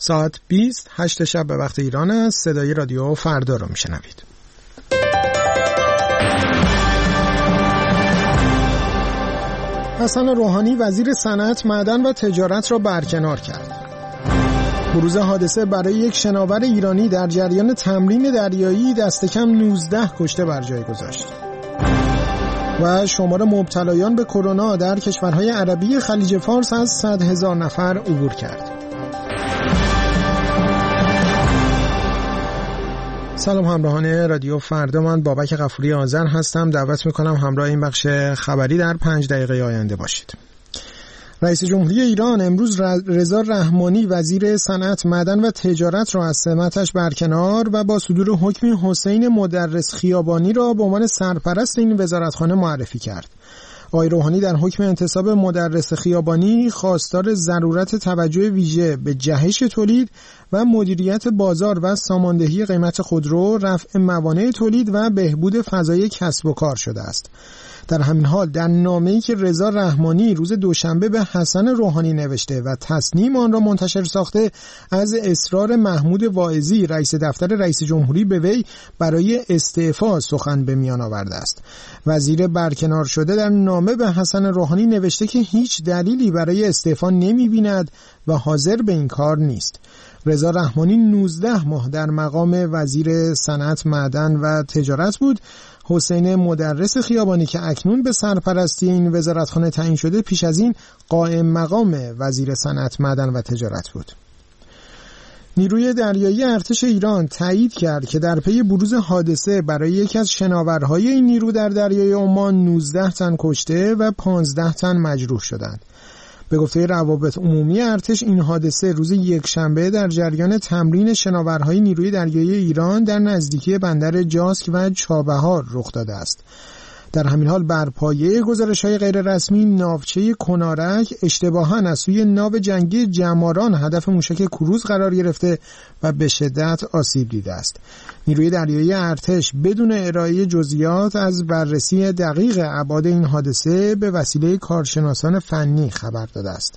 ساعت 20 8 شب به وقت ایران است. صدای رادیو فردا رو میشنوید. حسن روحانی وزیر صنعت، معدن و تجارت را برکنار کرد. بروز حادثه برای یک شناور ایرانی در جریان تمرین دریایی دست کم 19 کشته بر جای گذاشت. و شمار مبتلایان به کرونا در کشورهای عربی خلیج فارس از 100,000 نفر عبور کرد. سلام همراهان رادیو فردا، من بابک غفوری آذر هستم. دعوت میکنم همراه این بخش خبری در 5 دقیقه آینده باشید. رئیس جمهوری ایران امروز رضا رحمانی وزیر صنعت، معدن و تجارت را از سمتش برکنار و با صدور حکمی حسین مدرس خیابانی را به عنوان سرپرست این وزارتخانه معرفی کرد. آقای روحانی در حکم انتصاب مدرس خیابانی خواستار ضرورت توجه ویژه به جهش تولید و مدیریت بازار و ساماندهی قیمت خودرو، رفع موانع تولید و بهبود فضای کسب و کار شده است. در همین حال در نامه‌ای که رضا رحمانی روز دوشنبه به حسن روحانی نوشته و تصنیم آن را منتشر ساخته، از اصرار محمود واعظی رئیس دفتر رئیس جمهوری به وی برای استعفا سخن به میان آورده است. وزیر برکنار شده در نامه به حسن روحانی نوشته که هیچ دلیلی برای استعفا نمی‌بیند و حاضر به این کار نیست. رضا رحمانی 19 ماه در مقام وزیر صنعت، معدن و تجارت بود. حسین مدرس خیابانی که اکنون به سرپرستی این وزارتخانه تعیین شده، پیش از این قائم مقام وزیر صنعت، معدن و تجارت بود. نیروی دریایی ارتش ایران تایید کرد که در پی بروز حادثه برای یکی از شناورهای این نیرو در دریای عمان 19 تن کشته و 15 تن مجروح شدند. به گفته روابط عمومی ارتش، این حادثه روز یکشنبه در جریان تمرین شناورهای نیروی دریایی ایران در نزدیکی بندر جاسک و چابهار رخ داده است. در همین حال بر پایه گزارش‌های غیر رسمی، ناوچه کنارک اشتباهاً از سوی ناو جنگی جماران هدف موشک کروز قرار گرفته و به شدت آسیب دیده است. نیروی دریایی ارتش بدون ارائه جزئیات از بررسی دقیق ابعاد این حادثه به وسیله کارشناسان فنی خبر داده است.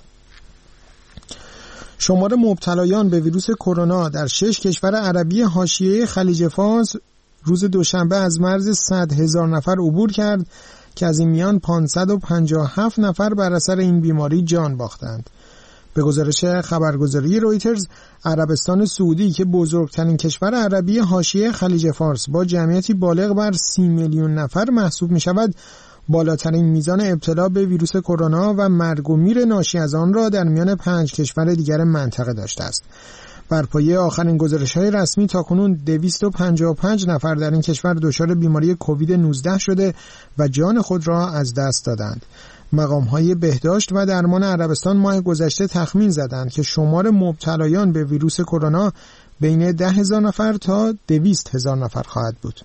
شمار مبتلایان به ویروس کرونا در 6 کشور عربی حاشیه خلیج فارس روز دوشنبه از مرز 100,000 نفر عبور کرد که از این میان 557 نفر بر اثر این بیماری جان باختند. به گزارش خبرگزاری رویترز، عربستان سعودی که بزرگترین کشور عربی حاشیه خلیج فارس با جمعیتی بالغ بر 30 میلیون نفر محسوب می شود، بالاترین میزان ابتلا به ویروس کرونا و مرگ و میر ناشی از آن را در میان 5 کشور دیگر منطقه داشته است. بر پایه آخرین گزارش‌های رسمی تاکنون 255 نفر در این کشور دچار بیماری کووید 19 شده و جان خود را از دست دادند. مقام‌های بهداشت و درمان عربستان ماه گذشته تخمین زدند که شمار مبتلایان به ویروس کرونا بین 10,000 نفر تا 200,000 نفر خواهد بود.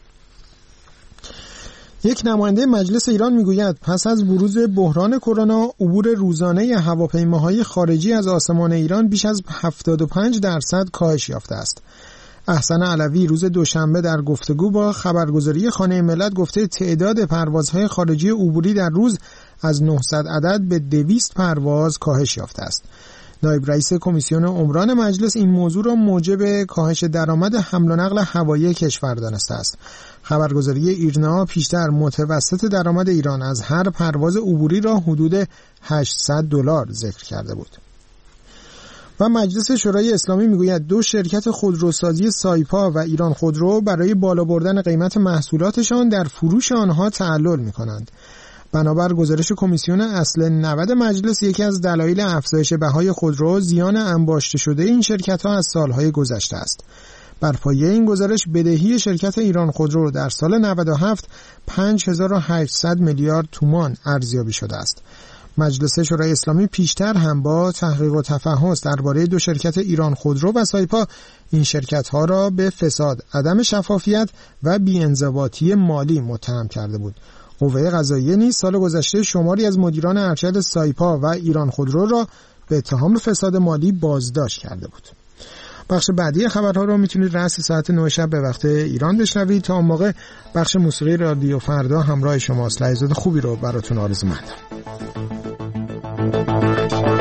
یک نماینده مجلس ایران میگوید پس از بروز بحران کرونا، عبور روزانه هواپیماهای خارجی از آسمان ایران بیش از 75% کاهش یافته است. احسن علوی روز دوشنبه در گفتگو با خبرگزاری خانه ملت گفته تعداد پروازهای خارجی عبوری در روز از 900 عدد به 200 پرواز کاهش یافته است. نایب رئیس کمیسیون عمران مجلس این موضوع را موجب کاهش درآمد حمل و نقل هوایی کشور دانسته است. خبرگزاری ایرنا پیشتر متوسط درآمد ایران از هر پرواز عبوری را حدود $800 ذکر کرده بود. و مجلس شورای اسلامی میگوید 2 شرکت خودروسازی سایپا و ایران خودرو برای بالا بردن قیمت محصولاتشان در فروش آنها تعلل می‌کنند. بنابر گزارش کمیسیون اصل 90 مجلس، یکی از دلایل افزایش بهای خودرو زیان انباشته شده این شرکت‌ها از سالهای گذشته است. بر پایه این گزارش بدهی شرکت ایران خودرو در سال 97 5800 میلیارد تومان ارزیابی شده است. مجلس شورای اسلامی پیشتر هم با تحقیق و تفحص درباره 2 شرکت ایران خودرو و سایپا این شرکت‌ها را به فساد، عدم شفافیت و بی‌انضباطی مالی متهم کرده بود. قوه قضاییه نیز سال گذشته شماری از مدیران ارشد سایپا و ایران خودرو را به اتهام فساد مالی بازداشت کرده بود. بخش بعدی خبرها رو میتونید رأس ساعت 9 شب به وقت ایران بشنوید. تا اون موقع بخش موسیقی رادیو فردا همراه شماست. لحظات خوبی رو براتون آرزو می‌کنم.